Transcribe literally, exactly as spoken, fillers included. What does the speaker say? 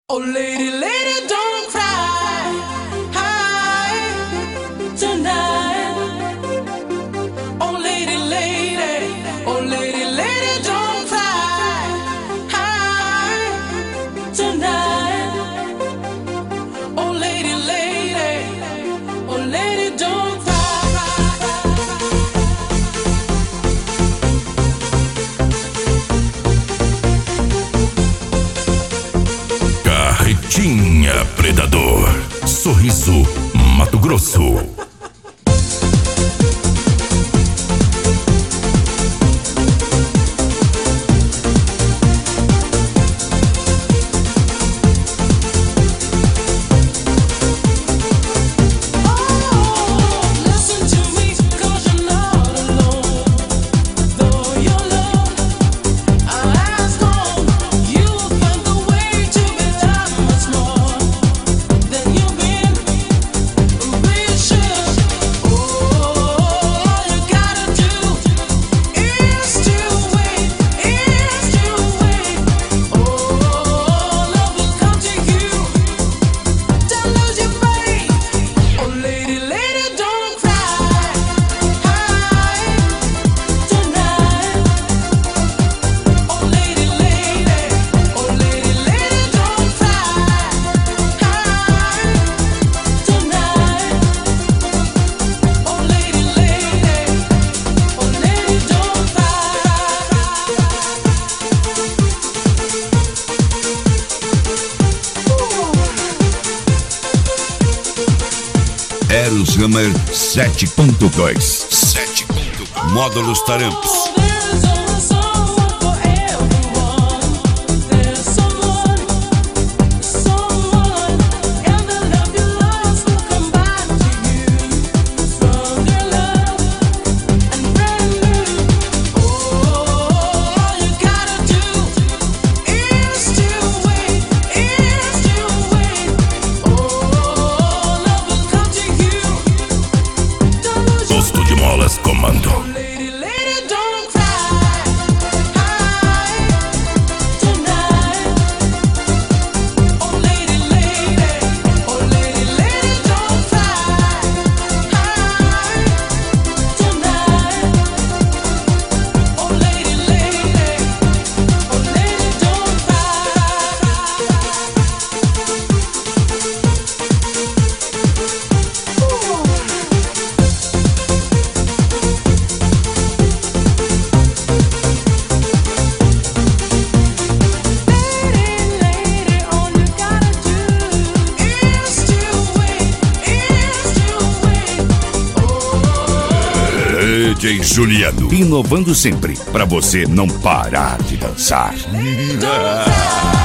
Oh, lady, lady, don't cry hi, tonight. Oh, lady, lady, oh, lady, lady, don't cry hi, tonight. Oh, lady, lady, oh, lady, don't cry. Carretinha Predador, Sorriso, Mato Grosso. Eros Hammer sete ponto dois. sete ponto dois. Módulos Taramps. Comando. D J Juliano, inovando sempre, pra você não parar de dançar.